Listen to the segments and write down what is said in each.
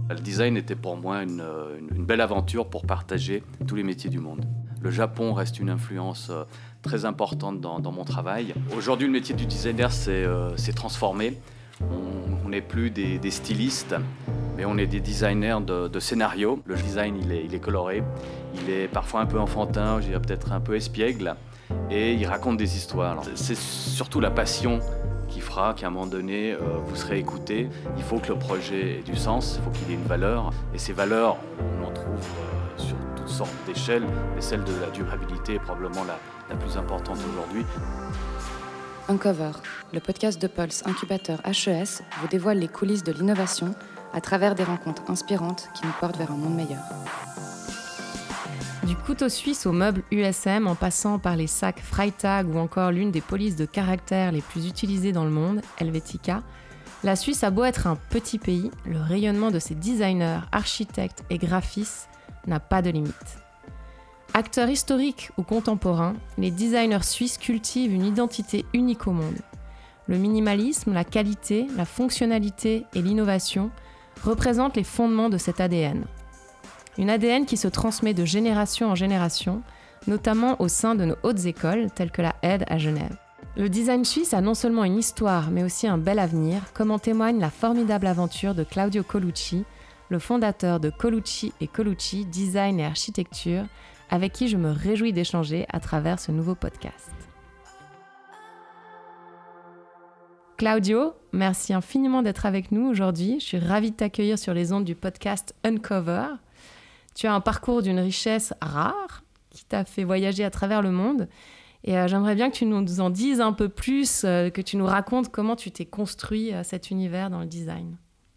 Le design était pour moi une belle aventure pour partager tous les métiers du monde. Le Japon reste une influence très importante dans mon travail. Aujourd'hui, le métier du designer s'est transformé. On n'est plus des stylistes, mais on est des designers de scénarios. Le design, il est coloré, il est parfois un peu enfantin, je dirais peut-être un peu espiègle, et il raconte des histoires. Alors, c'est surtout la passion qui fera qu'à un moment donné, vous serez écouté. Il faut que le projet ait du sens, il faut qu'il ait une valeur. Et ces valeurs, on en trouve sur toutes sortes d'échelles, mais celle de la durabilité est probablement la plus importante aujourd'hui. Uncover, le podcast de Pulse Incubateur HES, vous dévoile les coulisses de l'innovation à travers des rencontres inspirantes qui nous portent vers un monde meilleur. Du couteau suisse aux meubles USM, en passant par les sacs Freitag ou encore l'une des polices de caractère les plus utilisées dans le monde, Helvetica, la Suisse a beau être un petit pays, le rayonnement de ses designers, architectes et graphistes n'a pas de limite. Acteurs historiques ou contemporains, les designers suisses cultivent une identité unique au monde. Le minimalisme, la qualité, la fonctionnalité et l'innovation représentent les fondements de cet ADN. Une ADN qui se transmet de génération en génération, notamment au sein de nos hautes écoles telles que la ED à Genève. Le design suisse a non seulement une histoire, mais aussi un bel avenir, comme en témoigne la formidable aventure de Claudio Colucci, le fondateur de Colucci & Colucci Design et Architecture, avec qui je me réjouis d'échanger à travers ce nouveau podcast. Claudio, merci infiniment d'être avec nous aujourd'hui. Je suis ravie de t'accueillir sur les ondes du podcast Uncover. Tu as un parcours d'une richesse rare qui t'a fait voyager à travers le monde. Et j'aimerais bien que tu nous en dises un peu plus, que tu nous racontes comment tu t'es construit cet univers dans le design.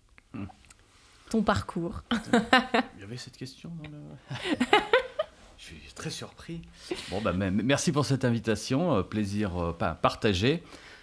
Ton parcours. Il y avait cette question dans le... Je suis très surpris. Bon, merci pour cette invitation, plaisir partagé.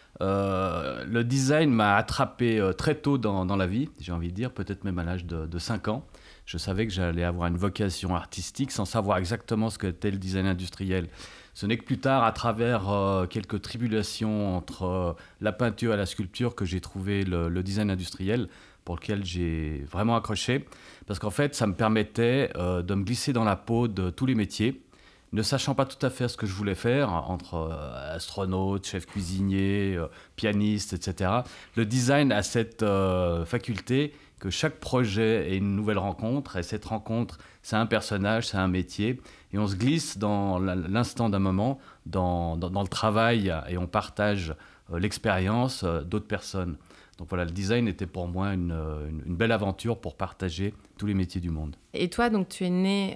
Le design m'a attrapé très tôt dans la vie, j'ai envie de dire, peut-être même à l'âge de 5 ans. Je savais que j'allais avoir une vocation artistique sans savoir exactement ce qu'était le design industriel. Ce n'est que plus tard, à travers quelques tribulations entre la peinture et la sculpture, que j'ai trouvé le design industriel, pour lequel j'ai vraiment accroché. Parce qu'en fait, ça me permettait de me glisser dans la peau de tous les métiers, ne sachant pas tout à fait ce que je voulais faire, entre astronaute, chef cuisinier, pianiste, etc. Le design a cette faculté que chaque projet est une nouvelle rencontre, et cette rencontre, c'est un personnage, c'est un métier, et on se glisse dans l'instant d'un moment, dans le travail, et on partage l'expérience d'autres personnes. Donc voilà, le design était pour moi une belle aventure pour partager tous les métiers du monde. Et toi, donc, tu es né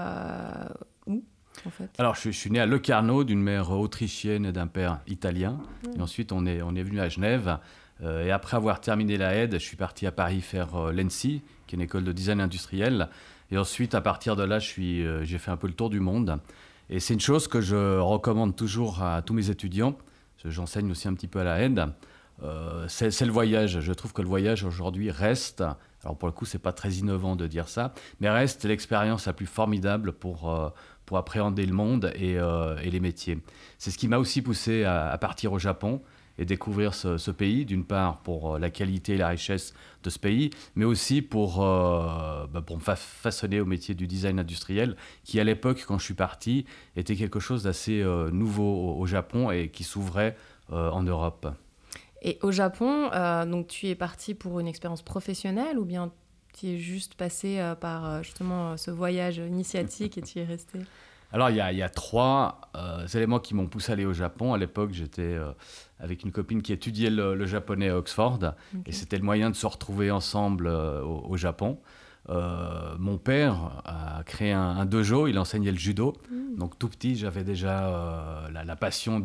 où, en fait ? Alors, je suis né à Locarno, d'une mère autrichienne et d'un père italien. Et ensuite, on est venu à Genève. Et après avoir terminé la ED, je suis parti à Paris faire l'ENSI, qui est une école de design industriel. Et ensuite, à partir de là, j'ai fait un peu le tour du monde. Et c'est une chose que je recommande toujours à tous mes étudiants. J'enseigne aussi un petit peu à la ED. C'est le voyage. Je trouve que le voyage aujourd'hui reste, alors pour le coup c'est pas très innovant de dire ça, mais reste l'expérience la plus formidable pour appréhender le monde et les métiers. C'est ce qui m'a aussi poussé à partir au Japon et découvrir ce pays, d'une part pour la qualité et la richesse de ce pays, mais aussi pour me façonner au métier du design industriel, qui à l'époque, quand je suis parti, était quelque chose d'assez nouveau au Japon et qui s'ouvrait en Europe. Et au Japon, donc tu es parti pour une expérience professionnelle ou bien tu es juste passé par justement ce voyage initiatique et tu y es resté ? Alors, il y a 3 éléments qui m'ont poussé à aller au Japon. À l'époque, j'étais avec une copine qui étudiait le japonais à Oxford. Okay. Et c'était le moyen de se retrouver ensemble au Japon. Mon père a créé un dojo, il enseignait le judo. Donc, tout petit, j'avais déjà la passion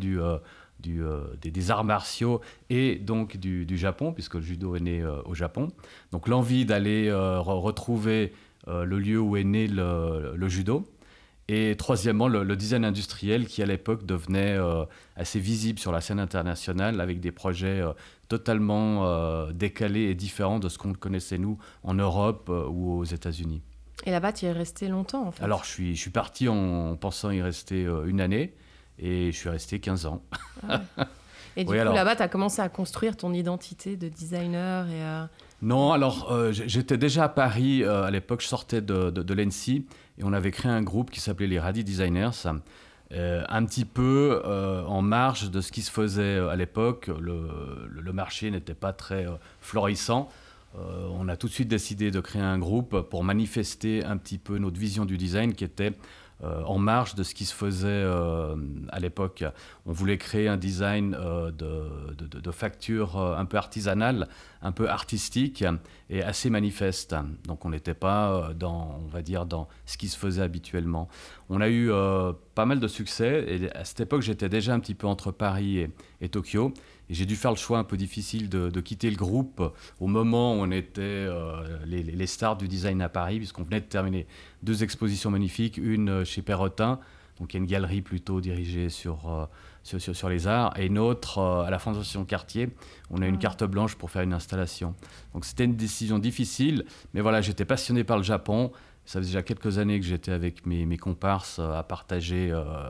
des arts martiaux et donc du Japon, puisque le judo est né au Japon. Donc, l'envie d'aller retrouver le lieu où est né le judo. Et troisièmement, le design industriel qui, à l'époque, devenait assez visible sur la scène internationale avec des projets totalement décalés et différents de ce qu'on connaissait, nous, en Europe ou aux États-Unis. Et là-bas, tu y es resté longtemps, en fait ? Alors, je suis parti en pensant y rester une année et je suis resté 15 ans. Ah ouais. Et du coup, là-bas, tu as commencé à construire ton identité de designer Non, alors j'étais déjà à Paris à l'époque, je sortais de l'ENSI et on avait créé un groupe qui s'appelait les Radi Designers, un petit peu en marge de ce qui se faisait à l'époque. Le marché n'était pas très florissant. On a tout de suite décidé de créer un groupe pour manifester un petit peu notre vision du design qui était en marge de ce qui se faisait à l'époque. On voulait créer un design de facture un peu artisanale, un peu artistique et assez manifeste. Donc on n'était pas on va dire, dans ce qui se faisait habituellement. On a eu pas mal de succès et à cette époque j'étais déjà un petit peu entre Paris et Tokyo. Et j'ai dû faire le choix un peu difficile de quitter le groupe au moment où on était les stars du design à Paris, puisqu'on venait de terminer 2 expositions magnifiques, une chez Perrotin, donc il y a une galerie plutôt dirigée sur les arts, et une autre à la Fondation Cartier. On a une carte blanche pour faire une installation. Donc c'était une décision difficile, mais voilà, j'étais passionné par le Japon. Ça faisait déjà quelques années que j'étais avec mes comparses à partager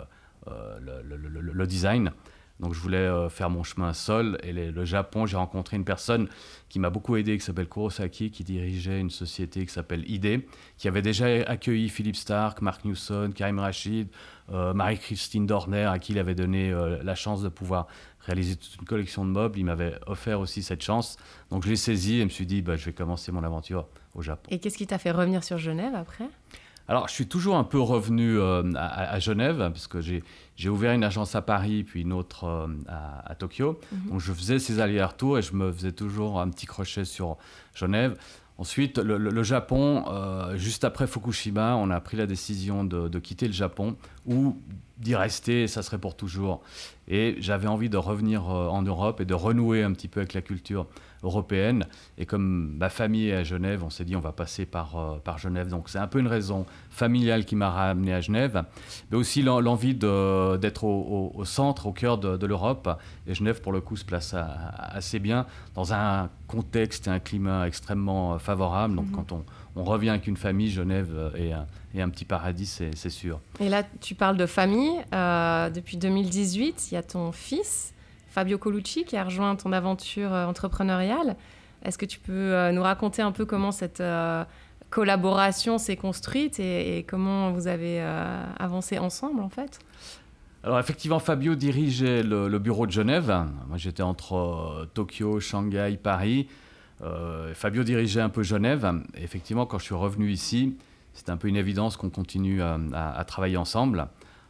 le design. Donc je voulais faire mon chemin seul. Et le Japon, j'ai rencontré une personne qui m'a beaucoup aidé, qui s'appelle Kurosaki, qui dirigeait une société qui s'appelle ID, qui avait déjà accueilli Philippe Stark, Mark Newson, Karim Rashid, Marie-Christine Dorner, à qui il avait donné la chance de pouvoir réaliser toute une collection de meubles. Il m'avait offert aussi cette chance. Donc je l'ai saisi et me suis dit, je vais commencer mon aventure au Japon. Et qu'est-ce qui t'a fait revenir sur Genève après ? Alors, je suis toujours un peu revenu à Genève, parce que j'ai ouvert une agence à Paris, puis une autre à Tokyo. Donc, je faisais ces allers-retours et je me faisais toujours un petit crochet sur Genève. Ensuite, le Japon, juste après Fukushima, on a pris la décision de quitter le Japon ou d'y rester, et ça serait pour toujours. Et j'avais envie de revenir en Europe et de renouer un petit peu avec la culture européenne. Et comme ma famille est à Genève, on s'est dit on va passer par Genève. Donc c'est un peu une raison familiale qui m'a ramené à Genève, mais aussi l'envie d'être au centre, au cœur de l'Europe. Et Genève, pour le coup, se place assez bien dans un contexte et un climat extrêmement favorable. Donc quand on revient avec une famille, Genève est un petit paradis, c'est sûr. Et là, tu parles de famille. Depuis 2018, il y a ton fils, Fabio Colucci, qui a rejoint ton aventure entrepreneuriale. Est-ce que tu peux nous raconter un peu comment cette collaboration s'est construite et comment vous avez avancé ensemble, en fait ? Alors effectivement, Fabio dirigeait le bureau de Genève. Moi, j'étais entre Tokyo, Shanghai, Paris. Fabio dirigeait un peu Genève. Et effectivement, quand je suis revenu ici, c'était un peu une évidence qu'on continue à travailler ensemble.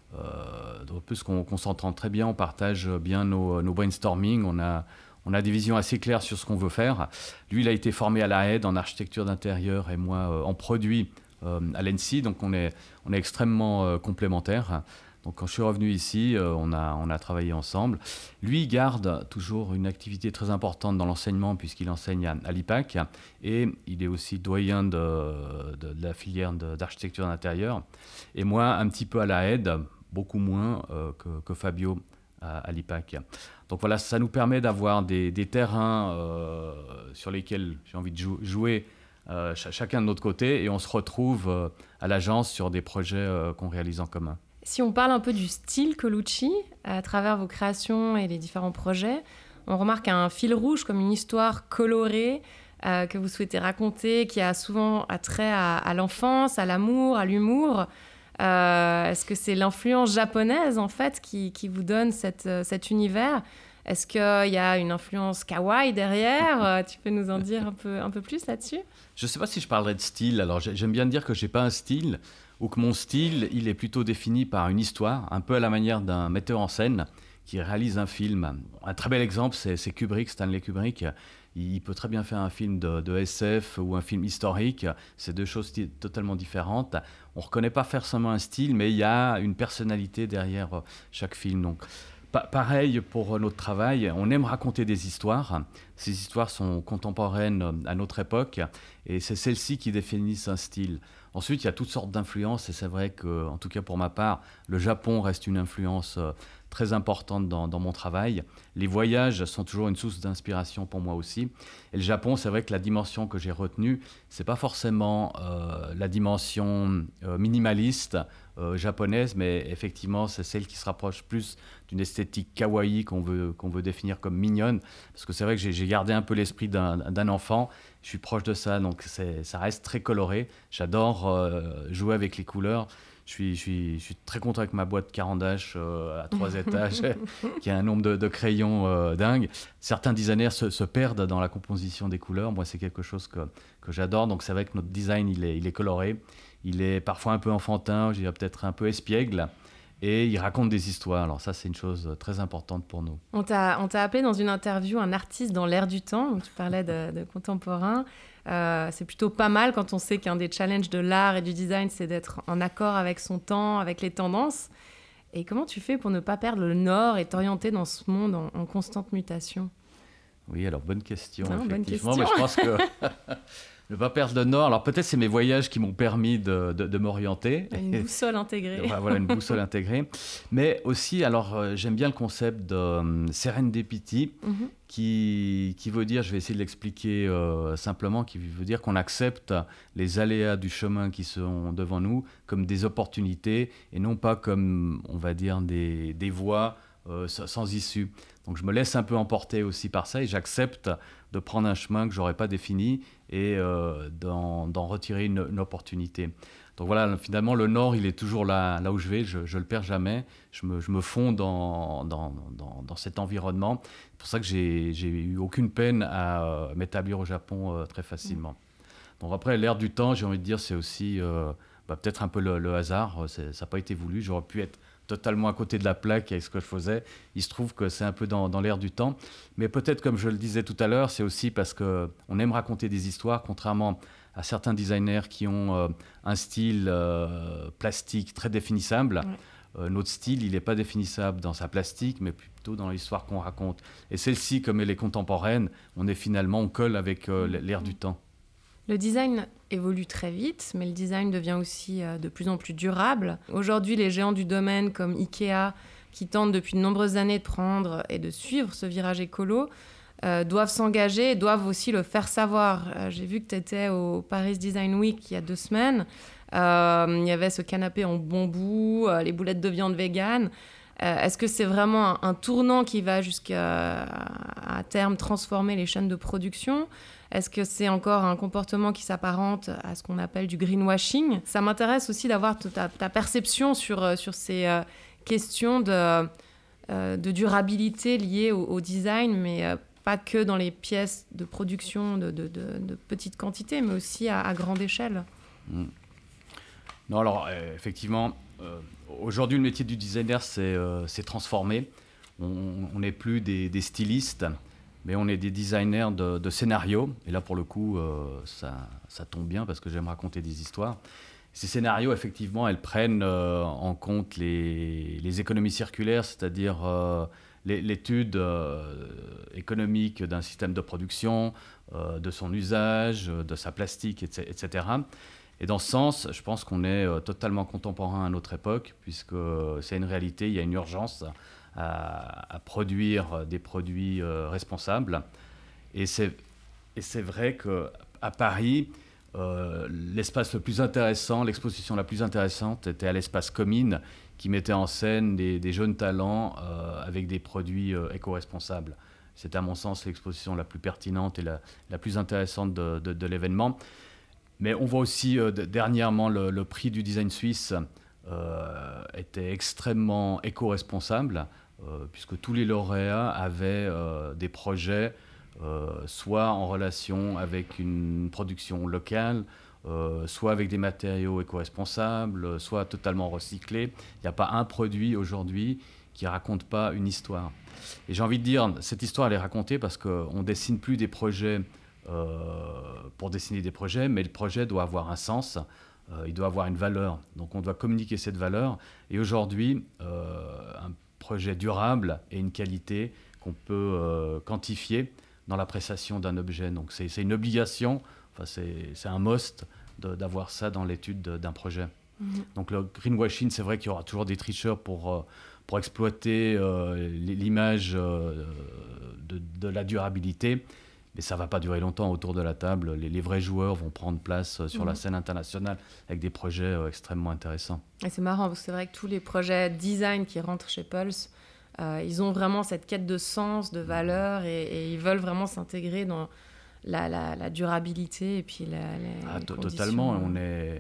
En plus qu'on s'entend très bien, on partage bien nos brainstorming, on a des visions assez claires sur ce qu'on veut faire. Lui, il a été formé à la Aide en architecture d'intérieur et moi en produit à l'ENSI, donc on est extrêmement complémentaires. Donc quand je suis revenu ici, on a travaillé ensemble. Lui, il garde toujours une activité très importante dans l'enseignement puisqu'il enseigne à l'IPAC et il est aussi doyen de la filière d'architecture d'intérieur. Et moi, un petit peu à la Aide, beaucoup moins que Fabio à l'IPAC. Donc voilà, ça nous permet d'avoir des terrains sur lesquels j'ai envie de jouer chacun de notre côté et on se retrouve à l'agence sur des projets qu'on réalise en commun. Si on parle un peu du style Colucci, à travers vos créations et les différents projets, on remarque un fil rouge comme une histoire colorée que vous souhaitez raconter, qui a souvent attrait à l'enfance, à l'amour, à l'humour. Est-ce que c'est l'influence japonaise, en fait, qui vous donne cet univers ? Est-ce qu'il y a une influence kawaii derrière ? Tu peux nous en dire un peu plus là-dessus ? Je ne sais pas si je parlerais de style. Alors, j'aime bien dire que je n'ai pas un style, ou que mon style, il est plutôt défini par une histoire, un peu à la manière d'un metteur en scène qui réalise un film. Un très bel exemple, c'est Kubrick, Stanley Kubrick. Il peut très bien faire un film de SF ou un film historique. C'est deux choses totalement différentes. On ne reconnaît pas forcément un style, mais il y a une personnalité derrière chaque film. Donc, pareil pour notre travail, on aime raconter des histoires. Ces histoires sont contemporaines à notre époque et c'est celles-ci qui définissent un style. Ensuite, il y a toutes sortes d'influences et c'est vrai que, en tout cas pour ma part, le Japon reste une influence très importante dans mon travail. Les voyages sont toujours une source d'inspiration pour moi aussi. Et le Japon, c'est vrai que la dimension que j'ai retenue, c'est pas forcément la dimension minimaliste japonaise, mais effectivement, c'est celle qui se rapproche plus d'une esthétique kawaii qu'on veut définir comme mignonne. Parce que c'est vrai que j'ai gardé un peu l'esprit d'un enfant. Je suis proche de ça, donc ça reste très coloré. J'adore jouer avec les couleurs. Je suis très content avec ma boîte Caran d'H à 3 étages, qui a un nombre de crayons dingue. Certains designers se perdent dans la composition des couleurs. Moi, c'est quelque chose que j'adore. Donc, c'est vrai que notre design, il est coloré. Il est parfois un peu enfantin, je dirais peut-être un peu espiègle. Et il raconte des histoires. Alors ça, c'est une chose très importante pour nous. On t'a appelé dans une interview un artiste dans l'air du temps, où tu parlais de contemporain. C'est plutôt pas mal quand on sait qu'un des challenges de l'art et du design, c'est d'être en accord avec son temps, avec les tendances. Et comment tu fais pour ne pas perdre le nord et t'orienter dans ce monde en constante mutation ? Oui, alors bonne question, non, effectivement. Bonne question. Mais je pense que ne pas perdre le nord. Alors peut-être c'est mes voyages qui m'ont permis de m'orienter. Une boussole intégrée. Voilà, une boussole intégrée. Mais aussi, alors j'aime bien le concept de serendipity, qui veut dire, je vais essayer de l'expliquer simplement, qui veut dire qu'on accepte les aléas du chemin qui sont devant nous comme des opportunités et non pas comme, on va dire, des voies sans issue. Donc je me laisse un peu emporter aussi par ça et j'accepte de prendre un chemin que je n'aurais pas défini et d'en retirer une opportunité. Donc voilà, finalement, le nord, il est toujours là où je vais, je ne le perds jamais. Je me fonds dans cet environnement. C'est pour ça que j'ai eu aucune peine à m'établir au Japon très facilement. Donc après, l'air du temps, j'ai envie de dire, c'est aussi peut-être un peu le hasard. Ça n'a pas été voulu. J'aurais pu être totalement à côté de la plaque avec ce que je faisais. Il se trouve que c'est un peu dans l'air du temps. Mais peut-être, comme je le disais tout à l'heure, c'est aussi parce qu'on aime raconter des histoires, contrairement à certains designers qui ont un style plastique très définissable. Ouais. Notre style, il n'est pas définissable dans sa plastique, mais plutôt dans l'histoire qu'on raconte. Et celle-ci, comme elle est contemporaine, on colle avec l'air du temps. Le design évolue très vite, mais le design devient aussi de plus en plus durable. Aujourd'hui, les géants du domaine comme Ikea, qui tentent depuis de nombreuses années de prendre et de suivre ce virage écolo, doivent s'engager et doivent aussi le faire savoir. J'ai vu que tu étais au Paris Design Week il y a 2 semaines. Il y avait ce canapé en bambou, les boulettes de viande vegan. Est-ce que c'est vraiment un tournant qui va jusqu'à à terme transformer les chaînes de production ? Est-ce que c'est encore un comportement qui s'apparente à ce qu'on appelle du greenwashing ? Ça m'intéresse aussi d'avoir ta perception sur ces questions de durabilité liées au design, mais pas que dans les pièces de production de petites quantités, mais aussi à grande échelle. Non, alors effectivement, aujourd'hui le métier du designer s'est transformé. On n'est plus des stylistes, mais on est des designers de scénarios. Et là, pour le coup, ça tombe bien parce que j'aime raconter des histoires. Ces scénarios, effectivement, elles prennent en compte les économies circulaires, c'est-à-dire l'étude économique d'un système de production, de son usage, de sa plastique, etc. Et dans ce sens, je pense qu'on est totalement contemporain à notre époque, puisque c'est une réalité, il y a une urgence à produire des produits responsables. Et c'est vrai qu'à Paris, l'espace le plus intéressant, l'exposition la plus intéressante était à l'espace Comines, qui mettait en scène des jeunes talents avec des produits éco-responsables. C'est à mon sens l'exposition la plus pertinente et la plus intéressante de l'événement. Mais on voit aussi dernièrement le prix du design suisse était extrêmement éco-responsable, puisque tous les lauréats avaient des projets soit en relation avec une production locale, soit avec des matériaux éco-responsables, soit totalement recyclés. Il n'y a pas un produit aujourd'hui qui ne raconte pas une histoire. Et j'ai envie de dire, cette histoire, elle est racontée parce qu'on ne dessine plus des projets pour dessiner des projets, mais le projet doit avoir un sens, il doit avoir une valeur. Donc on doit communiquer cette valeur. Et aujourd'hui, un projet durable et une qualité qu'on peut quantifier dans l'appréciation d'un objet. Donc c'est une obligation, enfin c'est un must d'avoir ça dans l'étude d'un projet. Donc le greenwashing, c'est vrai qu'il y aura toujours des tricheurs pour exploiter l'image de la durabilité, mais ça ne va pas durer longtemps autour de la table. Les vrais joueurs vont prendre place sur la scène internationale avec des projets extrêmement intéressants. Et c'est marrant, parce que c'est vrai que tous les projets design qui rentrent chez Pulse, ils ont vraiment cette quête de sens, de valeur, et ils veulent vraiment s'intégrer dans la durabilité et puis les totalement, on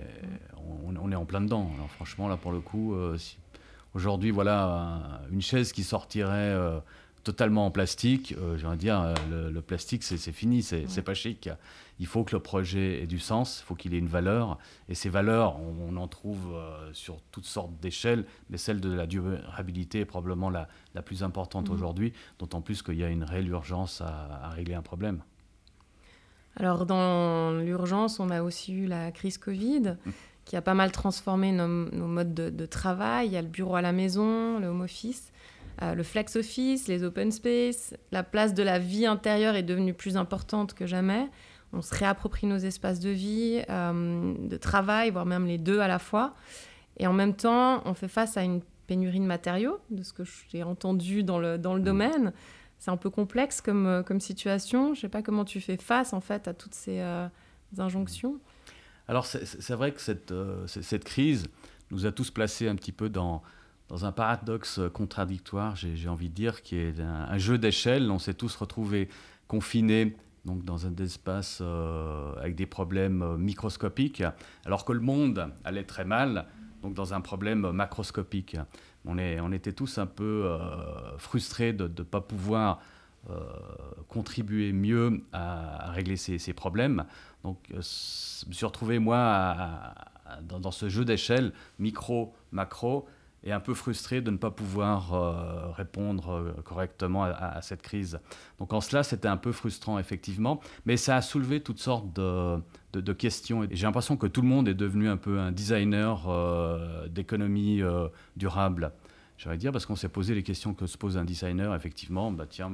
est en plein dedans. Alors, franchement, là, pour le coup, aujourd'hui, voilà, une chaise qui sortirait totalement en plastique, j'ai envie de dire, le plastique, c'est fini, c'est pas chic. Il faut que le projet ait du sens, il faut qu'il ait une valeur. Et ces valeurs, on en trouve sur toutes sortes d'échelles, mais celle de la durabilité est probablement la plus importante aujourd'hui, d'autant plus qu'il y a une réelle urgence à régler un problème. Alors, dans l'urgence, on a aussi eu la crise Covid, qui a pas mal transformé nos modes de travail. Il y a le bureau à la maison, le home office, le flex office, les open space. La place de la vie intérieure est devenue plus importante que jamais. On se réapproprie nos espaces de vie, de travail, voire même les deux à la fois. Et en même temps, on fait face à une pénurie de matériaux, de ce que j'ai entendu dans le domaine. C'est un peu complexe comme situation. Je ne sais pas comment tu fais face en fait à toutes ces injonctions. Alors c'est vrai que cette crise nous a tous placés un petit peu dans un paradoxe contradictoire, j'ai envie de dire, qui est un jeu d'échelle. On s'est tous retrouvés confinés donc dans un espace avec des problèmes microscopiques, alors que le monde allait très mal, donc dans un problème macroscopique. On était tous un peu frustrés de ne pas pouvoir contribuer mieux à régler ces problèmes. Donc, je me suis retrouvé, moi, dans ce jeu d'échelle, micro, macro, et un peu frustré de ne pas pouvoir répondre correctement à cette crise. Donc, en cela, c'était un peu frustrant, effectivement, mais ça a soulevé toutes sortes de questions. Et j'ai l'impression que tout le monde est devenu un peu un designer d'économie durable. J'allais dire, parce qu'on s'est posé les questions que se pose un designer, effectivement,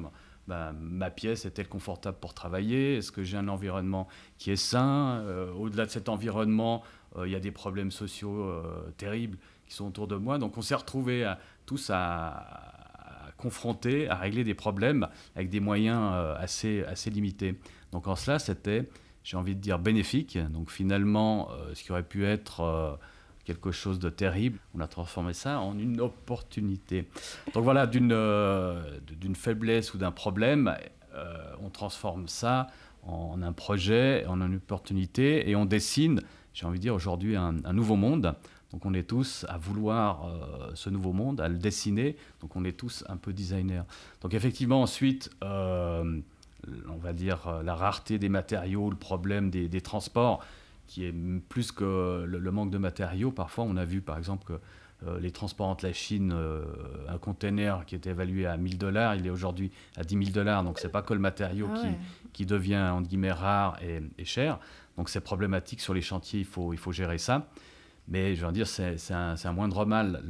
ma pièce est-elle confortable pour travailler? Est-ce que j'ai un environnement qui est sain? Au-delà de cet environnement, il y a des problèmes sociaux terribles qui sont autour de moi. Donc on s'est retrouvés tous à confronter, à régler des problèmes avec des moyens assez limités. Donc en cela, c'était, j'ai envie de dire, bénéfique. Donc finalement, ce qui aurait pu être quelque chose de terrible, on a transformé ça en une opportunité. Donc voilà, d'une faiblesse ou d'un problème, on transforme ça en un projet, en une opportunité, et on dessine, j'ai envie de dire aujourd'hui, un nouveau monde. Donc on est tous à vouloir ce nouveau monde, à le dessiner, donc on est tous un peu designers. Donc effectivement, ensuite, on va dire la rareté des matériaux, le problème des transports, qui est plus que le manque de matériaux. Parfois, on a vu, par exemple, que les transports entre la Chine, un container qui était évalué à $1 000, il est aujourd'hui à $10 000. Donc, ce n'est pas que le matériau qui devient, entre guillemets, rare et cher. Donc, c'est problématique sur les chantiers, il faut gérer ça. Mais, je veux dire, c'est un moindre mal.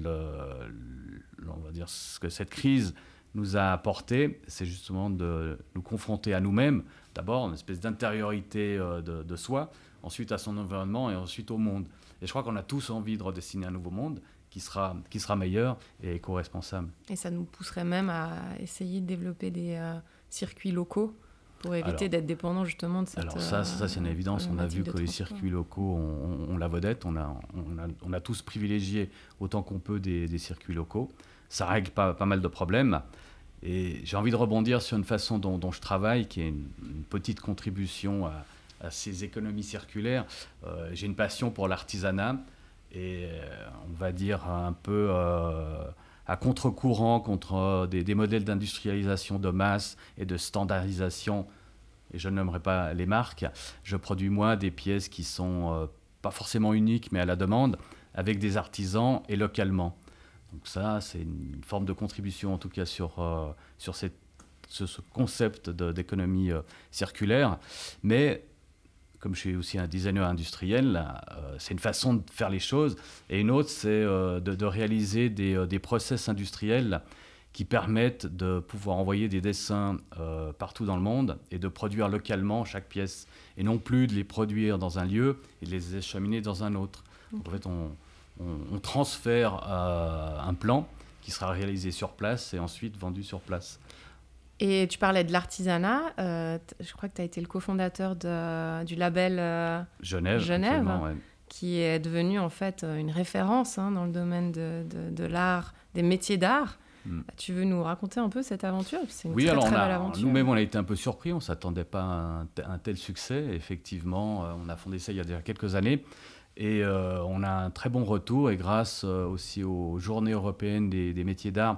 On va dire ce que cette crise nous a apporté, c'est justement de nous confronter à nous-mêmes. D'abord, une espèce d'intériorité de soi, ensuite à son environnement et ensuite au monde. Et je crois qu'on a tous envie de redessiner un nouveau monde qui sera meilleur et éco-responsable. Et ça nous pousserait même à essayer de développer des circuits locaux pour éviter d'être dépendant justement de cette... Alors ça c'est une évidence. On a vu que les circuits locaux ont la vedette. On a tous privilégié autant qu'on peut des circuits locaux. Ça règle pas mal de problèmes. Et j'ai envie de rebondir sur une façon dont je travaille, qui est une petite contribution à ces économies circulaires. J'ai une passion pour l'artisanat et on va dire un peu à contre-courant contre des modèles d'industrialisation de masse et de standardisation, et je nommerai pas les marques. Je produis moi des pièces qui sont pas forcément uniques mais à la demande, avec des artisans et localement. Donc ça, c'est une forme de contribution en tout cas sur ce concept d'économie circulaire. Mais comme je suis aussi un designer industriel, c'est une façon de faire les choses. Et une autre, c'est de réaliser des process industriels qui permettent de pouvoir envoyer des dessins partout dans le monde et de produire localement chaque pièce. Et non plus de les produire dans un lieu et de les acheminer dans un autre. Donc, en fait, on transfère un plan qui sera réalisé sur place et ensuite vendu sur place. Et tu parlais de l'artisanat. Je crois que tu as été le cofondateur du label Genève. Ouais. Qui est devenu en fait une référence dans le domaine de l'art, des métiers d'art. Tu veux nous raconter un peu cette aventure? C'est une très belle aventure. Nous-mêmes, on a été un peu surpris. On ne s'attendait pas à un tel succès. Effectivement, on a fondé ça il y a déjà quelques années. Et on a un très bon retour. Et grâce aussi aux Journées européennes des métiers d'art,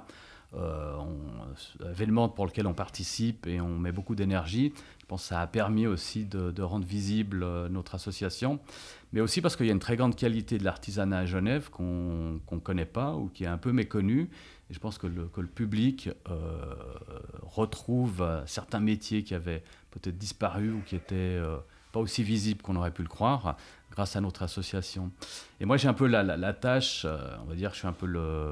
événement pour lequel on participe et on met beaucoup d'énergie. Je pense que ça a permis aussi de rendre visible notre association, mais aussi parce qu'il y a une très grande qualité de l'artisanat à Genève qu'on ne connaît pas ou qui est un peu méconnue. Et je pense que le public retrouve certains métiers qui avaient peut-être disparu ou qui n'étaient pas aussi visibles qu'on aurait pu le croire grâce à notre association. Et moi, j'ai un peu la tâche, on va dire que je suis un peu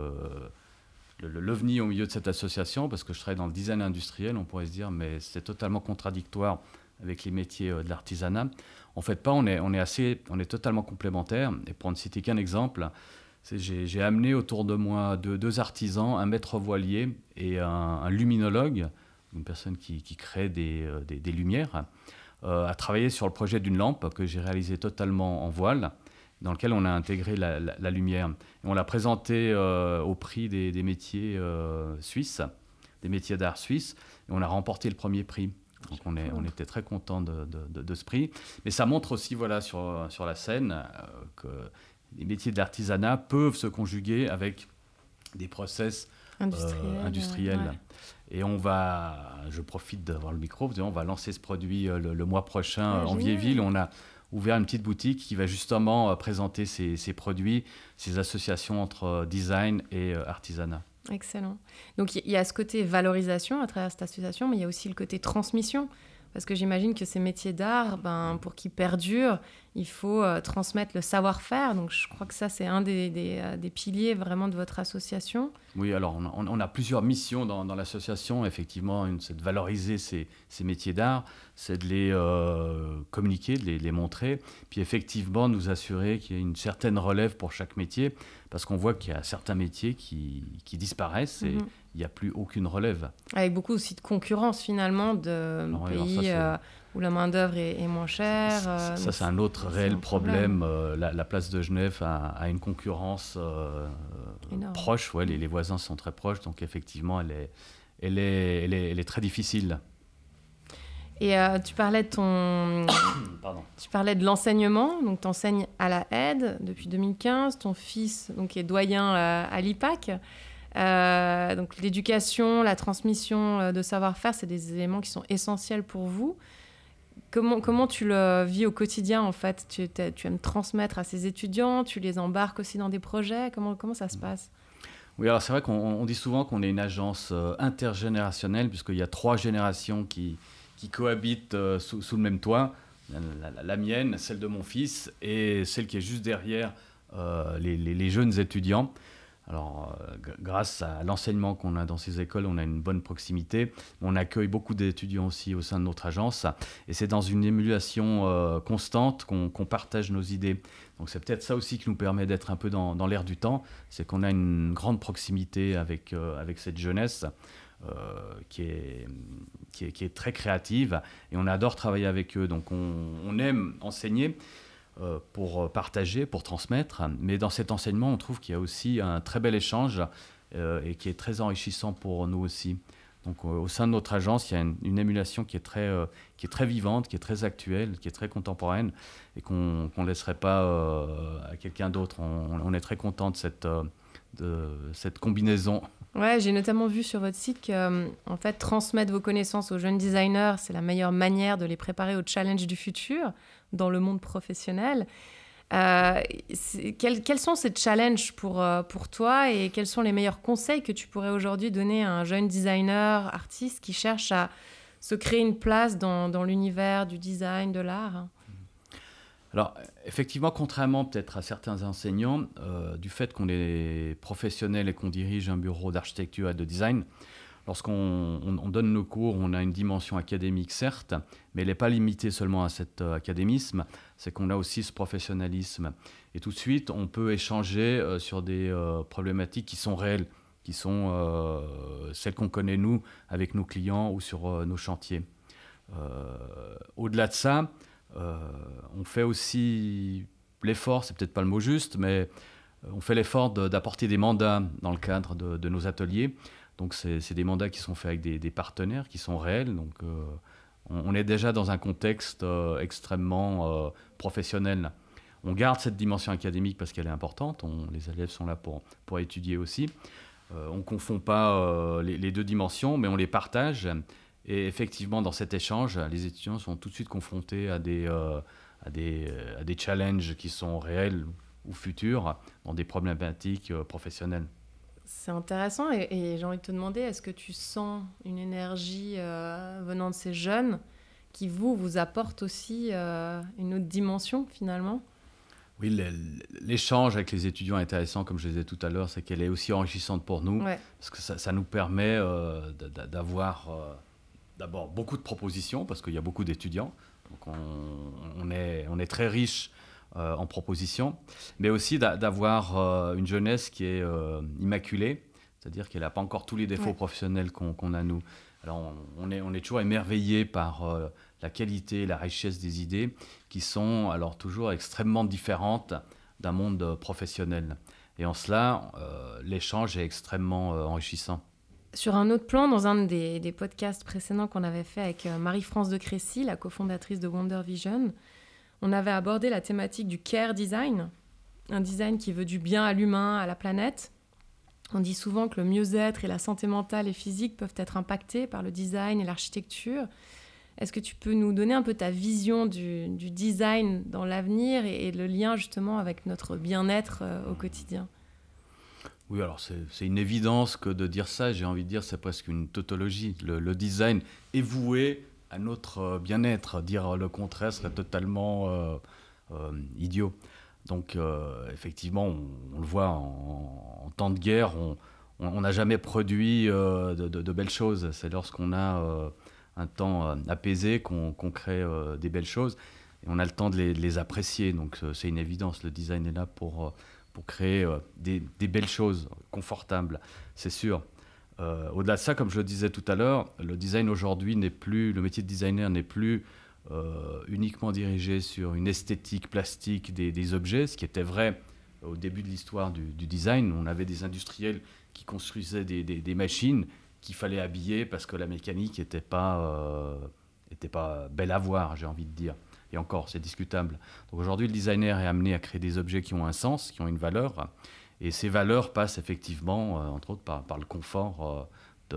l'ovni au milieu de cette association, parce que je travaille dans le design industriel. On pourrait se dire, mais c'est totalement contradictoire avec les métiers de l'artisanat. En fait, pas. On est totalement complémentaires. Et pour ne citer qu'un exemple, j'ai amené autour de moi deux artisans, un maître voilier et un luminologue, une personne qui crée des lumières, à travailler sur le projet d'une lampe que j'ai réalisée totalement en voile, dans lequel on a intégré la lumière. Et on l'a présenté au prix des métiers suisses, des métiers d'art suisses, et on a remporté le premier prix. Donc on était très contents de ce prix. Mais ça montre aussi sur la scène que les métiers de l'artisanat peuvent se conjuguer avec des process industriels. Ouais. Et je profite d'avoir le micro, on va lancer ce produit le mois prochain en Vieilleville. On a ouvert une petite boutique qui va justement présenter ces produits, ces associations entre design et artisanat. Excellent. Donc il y a ce côté valorisation à travers cette association, mais il y a aussi le côté transmission. Parce que j'imagine que ces métiers d'art, pour qu'ils perdurent, il faut transmettre le savoir-faire. Donc je crois que ça, c'est un des piliers vraiment de votre association. Oui, alors on a plusieurs missions dans l'association. Effectivement, une, c'est de valoriser ces métiers d'art, c'est de les communiquer, de les montrer. Puis effectivement, nous assurer qu'il y ait une certaine relève pour chaque métier, parce qu'on voit qu'il y a certains métiers qui disparaissent et il n'y a plus aucune relève. Avec beaucoup aussi de concurrence finalement de pays où la main-d'œuvre est moins chère. Ça, c'est un autre réel problème. La place de Genève a une concurrence proche. Ouais, les voisins sont très proches, donc effectivement, elle est très difficile. Et tu parlais de tu parlais de l'enseignement. Donc, tu enseignes à la Aide depuis 2015. Ton fils donc, est doyen à l'IPAC. Donc l'éducation, la transmission de savoir-faire, c'est des éléments qui sont essentiels pour vous. Comment tu le vis au quotidien en fait? Tu aimes transmettre à ces étudiants, tu les embarques aussi dans des projets, comment ça se passe? Oui, alors c'est vrai qu'on dit souvent qu'on est une agence intergénérationnelle, puisqu'il y a 3 générations qui cohabitent sous le même toit. La mienne, celle de mon fils et celle qui est juste derrière les jeunes étudiants. Alors, grâce à l'enseignement qu'on a dans ces écoles, on a une bonne proximité. On accueille beaucoup d'étudiants aussi au sein de notre agence. Et c'est dans une émulation constante qu'on partage nos idées. Donc, c'est peut-être ça aussi qui nous permet d'être un peu dans l'air du temps. C'est qu'on a une grande proximité avec cette jeunesse qui est très créative. Et on adore travailler avec eux. Donc, on aime enseigner pour partager, pour transmettre. Mais dans cet enseignement, on trouve qu'il y a aussi un très bel échange et qui est très enrichissant pour nous aussi. Donc au sein de notre agence, il y a une émulation qui est très vivante, qui est très actuelle, qui est très contemporaine et qu'on ne laisserait pas à quelqu'un d'autre. On est très content de cette combinaison. Ouais, j'ai notamment vu sur votre site que en fait, transmettre vos connaissances aux jeunes designers, c'est la meilleure manière de les préparer aux challenges du futur dans le monde professionnel. Quels sont ces challenges pour toi et quels sont les meilleurs conseils que tu pourrais aujourd'hui donner à un jeune designer, artiste qui cherche à se créer une place dans l'univers du design, de l'art? Alors, effectivement, contrairement peut-être à certains enseignants, du fait qu'on est professionnel et qu'on dirige un bureau d'architecture et de design, lorsqu'on donne nos cours, on a une dimension académique, certes, mais elle n'est pas limitée seulement à cet académisme, c'est qu'on a aussi ce professionnalisme. Et tout de suite, on peut échanger sur des problématiques qui sont réelles, qui sont celles qu'on connaît, nous, avec nos clients ou sur nos chantiers. Au-delà de ça, on fait aussi l'effort, c'est peut-être pas le mot juste, mais on fait l'effort d'apporter des mandats dans le cadre de nos ateliers. Donc c'est des mandats qui sont faits avec des partenaires qui sont réels. Donc on est déjà dans un contexte extrêmement professionnel. On garde cette dimension académique parce qu'elle est importante. Les élèves sont là pour étudier aussi. On ne confond pas les deux dimensions, mais on les partage. Et effectivement, dans cet échange, les étudiants sont tout de suite confrontés à des challenges qui sont réels ou futurs dans des problématiques professionnelles. C'est intéressant et j'ai envie de te demander, est-ce que tu sens une énergie venant de ces jeunes qui vous apportent aussi une autre dimension finalement ? Oui, l'échange avec les étudiants est intéressant, comme je le disais tout à l'heure, c'est qu'elle est aussi enrichissante pour nous, parce que ça nous permet d'avoir d'abord beaucoup de propositions, parce qu'il y a beaucoup d'étudiants, donc on est très riche en propositions, mais aussi d'avoir une jeunesse qui est immaculée, c'est-à-dire qu'elle n'a pas encore tous les défauts professionnels qu'on a nous. Alors on est toujours émerveillé par la qualité et la richesse des idées qui sont alors toujours extrêmement différentes d'un monde professionnel. Et en cela, l'échange est extrêmement enrichissant. Sur un autre plan, dans un des podcasts précédents qu'on avait fait avec Marie-France de Crécy, la cofondatrice de Wonder Vision, on avait abordé la thématique du care design, un design qui veut du bien à l'humain, à la planète. On dit souvent que le mieux-être et la santé mentale et physique peuvent être impactés par le design et l'architecture. Est-ce que tu peux nous donner un peu ta vision du design dans l'avenir et le lien justement avec notre bien-être au quotidien ? Oui, alors c'est une évidence que de dire ça, j'ai envie de dire c'est presque une tautologie. Le design est voué à notre bien-être. Dire le contraire serait totalement idiot. Donc effectivement, on le voit en temps de guerre, on n'a jamais produit de belles choses. C'est lorsqu'on a un temps apaisé qu'on crée des belles choses et on a le temps de les apprécier. Donc c'est une évidence, le design est là pour créer des belles choses confortables, c'est sûr. Au-delà de ça, comme je le disais tout à l'heure, le design aujourd'hui le métier de designer n'est plus uniquement dirigé sur une esthétique plastique des objets, ce qui était vrai au début de l'histoire du design. On avait des industriels qui construisaient des machines qu'il fallait habiller parce que la mécanique n'était pas belle à voir, j'ai envie de dire. Et encore, c'est discutable. Donc aujourd'hui, le designer est amené à créer des objets qui ont un sens, qui ont une valeur. Et ces valeurs passent effectivement, entre autres, par le confort de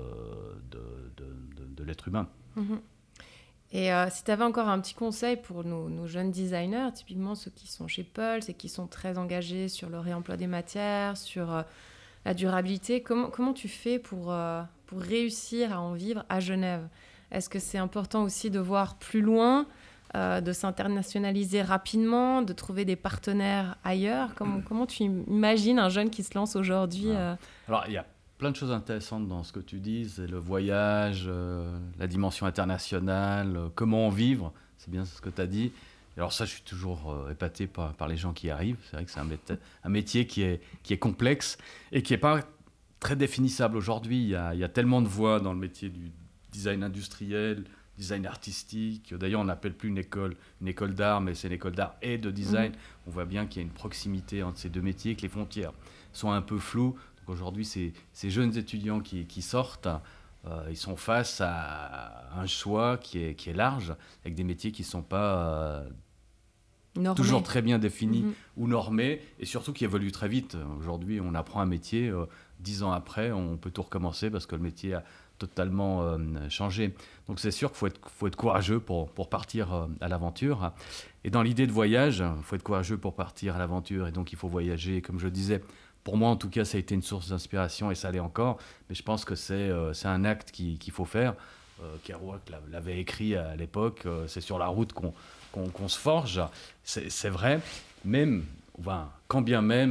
l'être humain. Mm-hmm. Et si tu avais encore un petit conseil pour nos jeunes designers, typiquement ceux qui sont chez Pulse et qui sont très engagés sur le réemploi des matières, sur la durabilité, comment tu fais pour réussir à en vivre à Genève ? Est-ce que c'est important aussi de voir plus loin, de s'internationaliser rapidement, de trouver des partenaires ailleurs ? Comment tu imagines un jeune qui se lance aujourd'hui Alors, il y a plein de choses intéressantes dans ce que tu dis, c'est le voyage, la dimension internationale, comment vivre, c'est bien ce que tu as dit. Et alors ça, je suis toujours épaté par les gens qui arrivent. C'est vrai que c'est un métier qui est complexe et qui n'est pas très définissable aujourd'hui. Il y a tellement de voies dans le métier du design industriel, design artistique. D'ailleurs, on n'appelle plus une école d'art, mais c'est une école d'art et de design. On voit bien qu'il y a une proximité entre ces deux métiers, que les frontières sont un peu floues. Donc aujourd'hui, ces jeunes étudiants qui sortent, ils sont face à un choix qui est large, avec des métiers qui ne sont pas toujours très bien définis ou normés, et surtout qui évoluent très vite. Aujourd'hui, on apprend un métier, 10 ans après, on peut tout recommencer parce que le métier a totalement changé. Donc c'est sûr qu'il faut être courageux pour partir à l'aventure. Et dans l'idée de voyage, il faut être courageux pour partir à l'aventure, et donc il faut voyager. Comme je disais, pour moi en tout cas, ça a été une source d'inspiration, et ça l'est encore, mais je pense que c'est un acte qu'il faut faire. Kerouac l'avait écrit à l'époque, c'est sur la route qu'on se forge, c'est vrai, quand bien même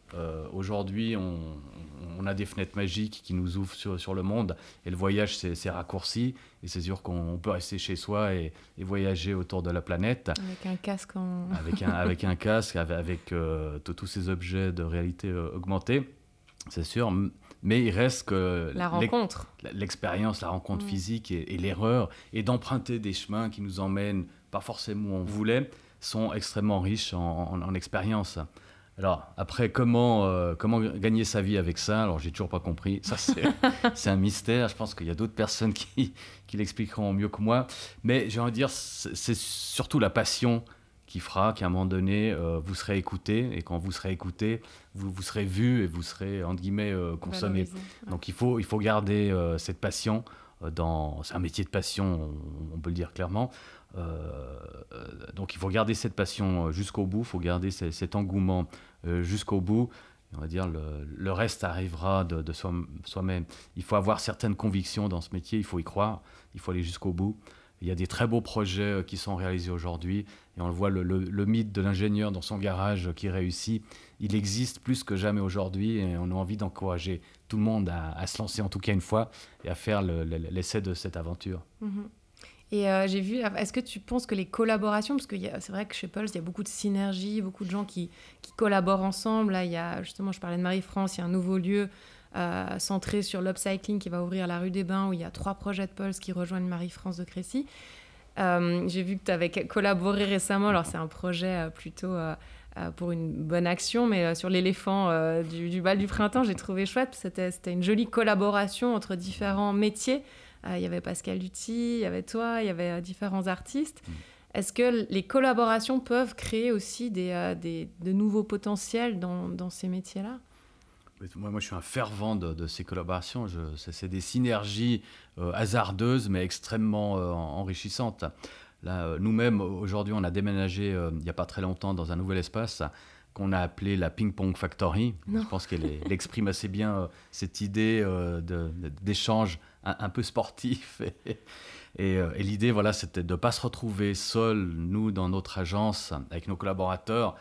Aujourd'hui, on a des fenêtres magiques qui nous ouvrent sur le monde et le voyage c'est raccourci et c'est sûr qu'on peut rester chez soi et voyager autour de la planète avec un casque avec un casque avec tous ces objets de réalité augmentée, c'est sûr, mais il reste que la rencontre, l'expérience, la rencontre physique et l'erreur et d'emprunter des chemins qui nous emmènent pas forcément où on voulait sont extrêmement riches en expérience. Alors, après, comment gagner sa vie avec ça ? Alors, j'ai toujours pas compris. Ça, c'est un mystère. Je pense qu'il y a d'autres personnes qui l'expliqueront mieux que moi. Mais j'ai envie de dire, c'est surtout la passion qui fera qu'à un moment donné, vous serez écouté. Et quand vous serez écouté, vous serez vu et vous serez, entre guillemets, consommé. Valorisé. Donc, il faut garder cette passion. C'est un métier de passion, on peut le dire clairement. Donc il faut garder cette passion jusqu'au bout, il faut garder cet engouement jusqu'au bout. On va dire le reste arrivera de soi-même. Il faut avoir certaines convictions dans ce métier, il faut y croire, il faut aller jusqu'au bout. Il y a des très beaux projets qui sont réalisés aujourd'hui et on le voit, le mythe de l'ingénieur dans son garage qui réussit, il existe plus que jamais aujourd'hui et on a envie d'encourager tout le monde à se lancer en tout cas une fois et à faire l'essai de cette aventure. Et j'ai vu, est-ce que tu penses que les collaborations, parce que c'est vrai que chez Pulse, il y a beaucoup de synergie, beaucoup de gens qui collaborent ensemble. Là, il y a, justement, je parlais de Marie-France, il y a un nouveau lieu centré sur l'upcycling qui va ouvrir à la rue des Bains, où il y a 3 projets de Pulse qui rejoignent Marie-France de Crécy. J'ai vu que tu avais collaboré récemment, alors c'est un projet plutôt pour une bonne action, mais sur l'éléphant du bal du printemps, j'ai trouvé chouette. C'était une jolie collaboration entre différents métiers. Il y avait Pascal Lutti, il y avait toi, il y avait différents artistes. Est-ce que les collaborations peuvent créer aussi de nouveaux potentiels dans ces métiers-là ? Moi, je suis un fervent de ces collaborations. C'est des synergies hasardeuses, mais extrêmement enrichissantes. Là, nous-mêmes, aujourd'hui, on a déménagé il n'y a pas très longtemps dans un nouvel espace qu'on a appelé la Ping Pong Factory. Non. Je pense qu'elle exprime assez bien cette idée d'échange un peu sportif. Et l'idée, voilà, c'était de ne pas se retrouver seuls, nous, dans notre agence, avec nos collaborateurs,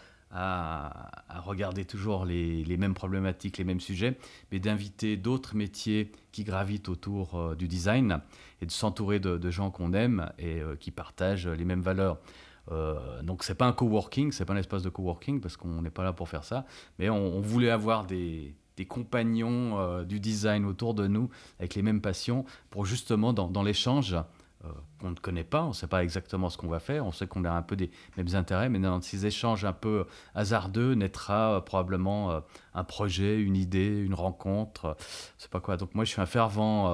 à regarder toujours les mêmes problématiques, les mêmes sujets, mais d'inviter d'autres métiers qui gravitent autour du design et de s'entourer de gens qu'on aime et qui partagent les mêmes valeurs. Donc c'est pas un coworking, c'est pas un espace de coworking parce qu'on n'est pas là pour faire ça, mais on voulait avoir des compagnons du design autour de nous avec les mêmes passions pour justement dans l'échange qu'on ne connaît pas, on ne sait pas exactement ce qu'on va faire, on sait qu'on a un peu des mêmes intérêts, mais dans ces échanges un peu hasardeux naîtra probablement un projet, une idée, une rencontre, je sais pas quoi. Donc moi je suis un fervent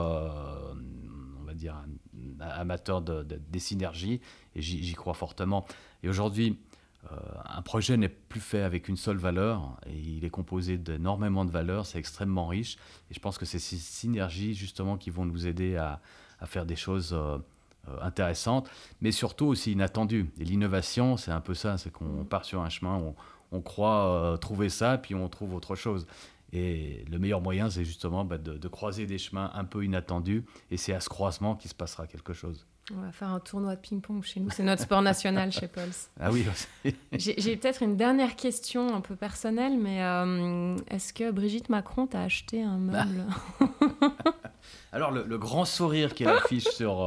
on va dire un amateur des synergies et j'y crois fortement. Et aujourd'hui, un projet n'est plus fait avec une seule valeur et il est composé d'énormément de valeurs, c'est extrêmement riche et je pense que c'est ces synergies justement qui vont nous aider à faire des choses intéressantes, mais surtout aussi inattendues. Et l'innovation, c'est un peu ça, c'est qu'on part sur un chemin, on croit trouver ça, puis on trouve autre chose. Et le meilleur moyen, c'est justement de croiser des chemins un peu inattendus, et c'est à ce croisement qu'il se passera quelque chose. On va faire un tournoi de ping-pong chez nous, c'est notre sport national chez Pulse. Ah oui, aussi. J'ai peut-être une dernière question un peu personnelle, mais est-ce que Brigitte Macron t'a acheté un meuble ? Alors, le grand sourire qu'elle affiche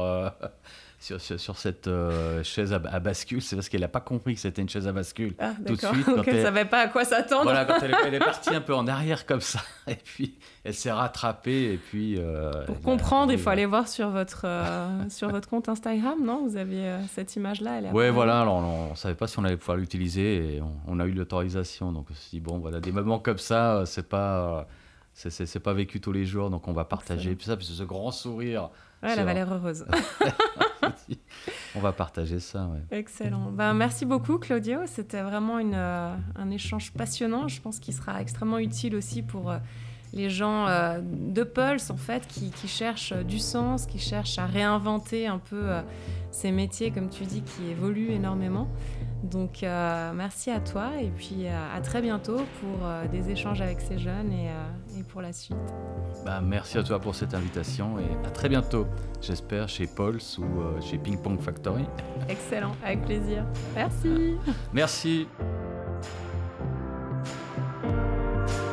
sur cette chaise à bascule, c'est parce qu'elle n'a pas compris que c'était une chaise à bascule tout de suite. Donc elle ne savait pas à quoi s'attendre. Voilà, quand elle est partie un peu en arrière comme ça, et puis elle s'est rattrapée. Et puis, pour comprendre, il faut aller voir sur votre compte Instagram, non ? Vous aviez cette image-là. Oui, voilà, alors on ne savait pas si on allait pouvoir l'utiliser, et on a eu l'autorisation. Donc on s'est dit, bon, voilà, des moments comme ça, c'est pas vécu tous les jours, donc on va partager. Et puis ça, puis ce grand sourire. Ouais, elle avait l'air heureuse. On va partager ça, ouais. Excellent. Merci beaucoup, Claudio. C'était vraiment un échange passionnant. Je pense qu'il sera extrêmement utile aussi pour les gens de Pulse, en fait, qui cherchent du sens, qui cherchent à réinventer un peu ces métiers, comme tu dis, qui évoluent énormément. Donc, merci à toi et puis à très bientôt pour des échanges avec ces jeunes et pour la suite. Merci à toi pour cette invitation et à très bientôt, j'espère, chez Pulse ou chez Ping Pong Factory. Excellent, avec plaisir. Merci. Merci.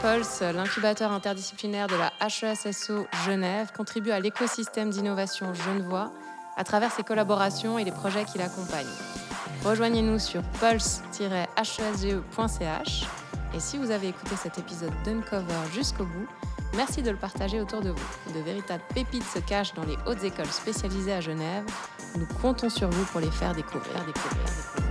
Pulse, l'incubateur interdisciplinaire de la HESSO Genève, contribue à l'écosystème d'innovation genevois à travers ses collaborations et les projets qui l'accompagnent. Rejoignez-nous sur pulse-hesge.ch. Et si vous avez écouté cet épisode d'Uncover jusqu'au bout, merci de le partager autour de vous. De véritables pépites se cachent dans les hautes écoles spécialisées à Genève. Nous comptons sur vous pour les faire découvrir.